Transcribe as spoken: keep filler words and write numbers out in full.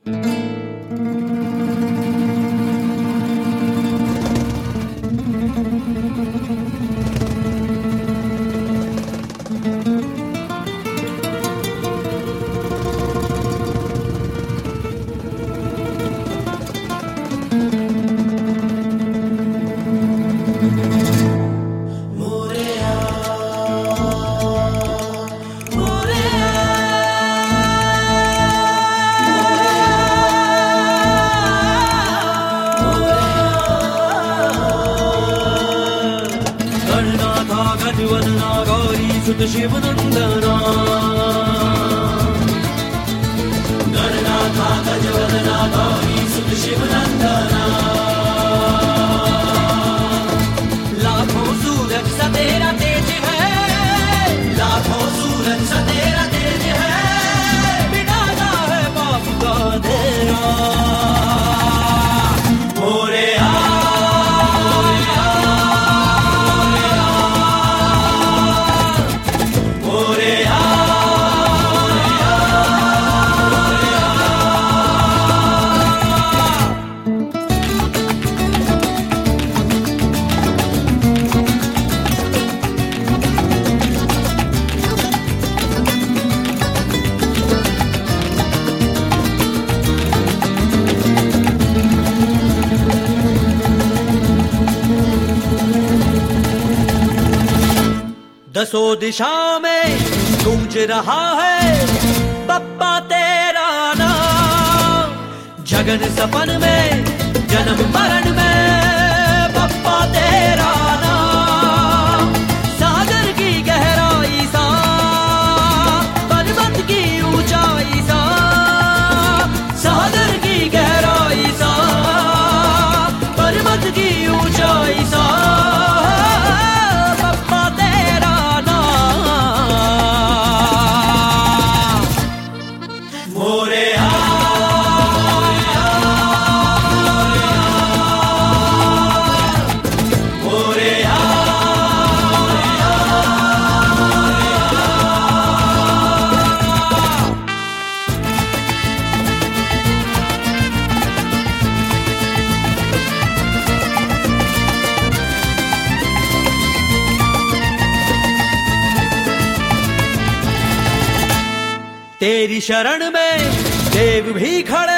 वदना गौरी सुत शिव नंदना गणना था गजवदना गौरी सुत शिव नंदना लाखों सूरज सा तेरा तेज है लाखों सूरज सा तेरा तेज है बिना है बाप का अंधेरा मोरे दसों दिशा में गूंज रहा है बप्पा तेरा नाम जगन सपन में जन्म मरण में बप्पा तेरा नाम सागर की गहराई सा पर्वत की ऊंचाई सा सागर की गहराई सा पर्वत की ऊंचाई सा तेरी शरण में देव भी खड़े